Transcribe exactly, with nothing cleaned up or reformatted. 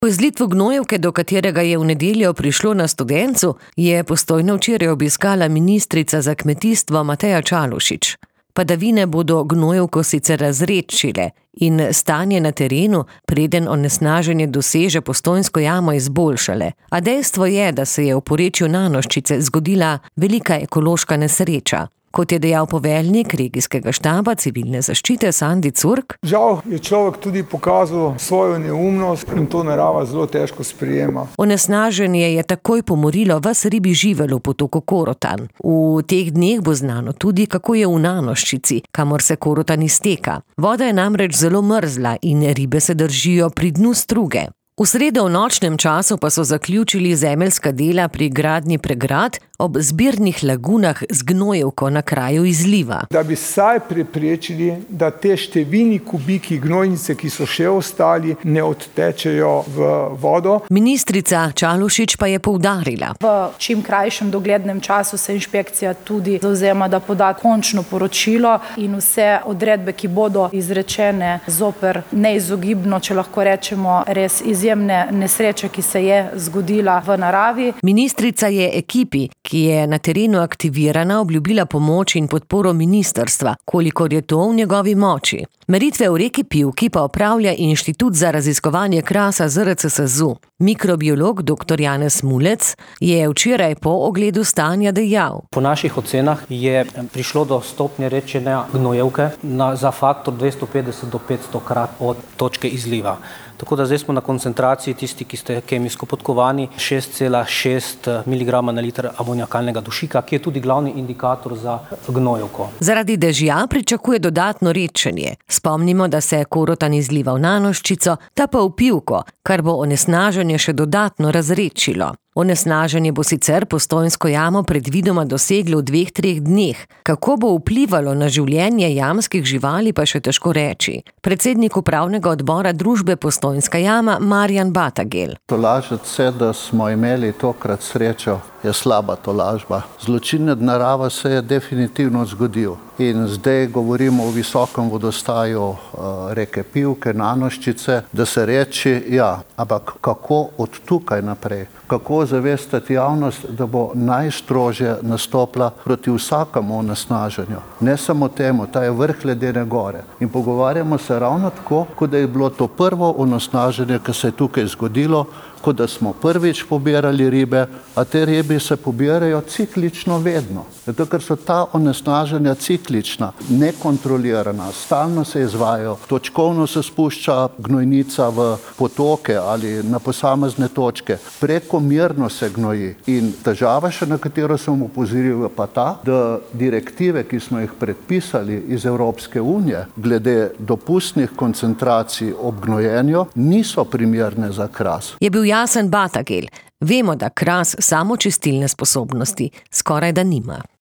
Po izlitvu gnojevke, do katerega je v nedeljo prišlo na Studencu, je Postojno včeraj obiskala ministrica za kmetijstvo Mateja Čalušić. Padavine bodo gnojevko sicer razredčile in stanje na terenu, preden onesnaženje doseže Postojnsko jamo, izboljšale. A dejstvo je, da se je v porečju Nanoščice zgodila velika ekološka nesreča. Kot je dejal poveljnik regijskega štaba civilne zaščite Sandi Curk. Žal je človek tudi pokazal svojo neumnost in to narava zelo težko sprijema. Onesnaženje je takoj pomorilo ves ribi živelj v potoku Korotan. V teh dneh bo znano tudi, kako je v Nanoščici, kamor se Korotan izteka. Voda je namreč zelo mrzla in ribe se držijo pri dnu struge. V sredo v nočnem času pa so zaključili zemeljska dela pri gradnji pregrad ob zbirnih lagunah z gnojevko na kraju izliva. Da bi saj preprečili, da te številni kubiki gnojnice, ki so še ostali, ne odtečejo v vodo. Ministrica Čalušić pa je poudarila. V čim krajšem doglednem času se inšpekcija tudi zavzema, da poda končno poročilo in vse odredbe, ki bodo izrečene zoper neizogibno, če lahko rečemo, res izjemne nesreče, ki se je zgodila v naravi. Ministrica je ekipi, ki je na terenu aktivirana, obljubila pomoč in podporo ministrstva, kolikor je to v njegovi moči. Meritve v reki Pivki pa opravlja Inštitut za raziskovanje krasa Z R C S Z U. Mikrobiolog doktor Janez Mulec je včeraj po ogledu stanja dejal. Po naših ocenah je prišlo do stopnje redčenja gnojevke na, za faktor dvesto petdeset do petsto krat od točke izliva. Tako da zdaj smo na koncentraciji, tisti, ki ste kemijsko podkovani, šest cela šest miligrama na liter amoniakalnega dušika, ki je tudi glavni indikator za gnojevko. Zaradi dežja pričakuje dodatno redčenje. Spomnimo, da se Korotan izliva v Nanoščico, ta pa v Pivko, kar bo onesnaženje še dodatno razredčilo. Onesnaženje bo sicer Postojnsko jamo predvidoma doseglo v dveh, treh dneh. Kako bo vplivalo na življenje jamskih živali, pa še težko reči. Predsednik upravnega odbora družbe Postojnska jama Marjan Batagel. Tolažiti se, da smo imeli tokrat srečo, je slaba tolažba. Zločin nad naravo se je definitivno zgodil. In zdaj govorimo o visokem vodostaju uh, reke Pivke, Nanoščice, da se reči, ja, ampak kako od tukaj naprej? Kako zavestati javnost, da bo najstrožje nastopila proti vsakemu onesnaženju? Ne samo temu, ta je vrh ledene gore. In pogovarjamo se ravno tako, kot da je bilo to prvo onesnaženje, ki se je tukaj zgodilo, kot da smo prvič pobirali ribe, a te ribe se pobirajo ciklično vedno. Zato, ker so ta onesnaženja ciklična, nekontrolirana, stalno se izvajajo, točkovno se spušča gnojnica v potoke ali na posamezne točke, prekomerno se gnoji. In težava še, na katero sem opozoril, pa ta, da direktive, ki smo jih predpisali iz Evropske unije, glede dopustnih koncentracij ob gnojenju, niso primerne za kras. Je bil jasen Batagel. Vemo, da kras samočistilne sposobnosti skoraj da nima.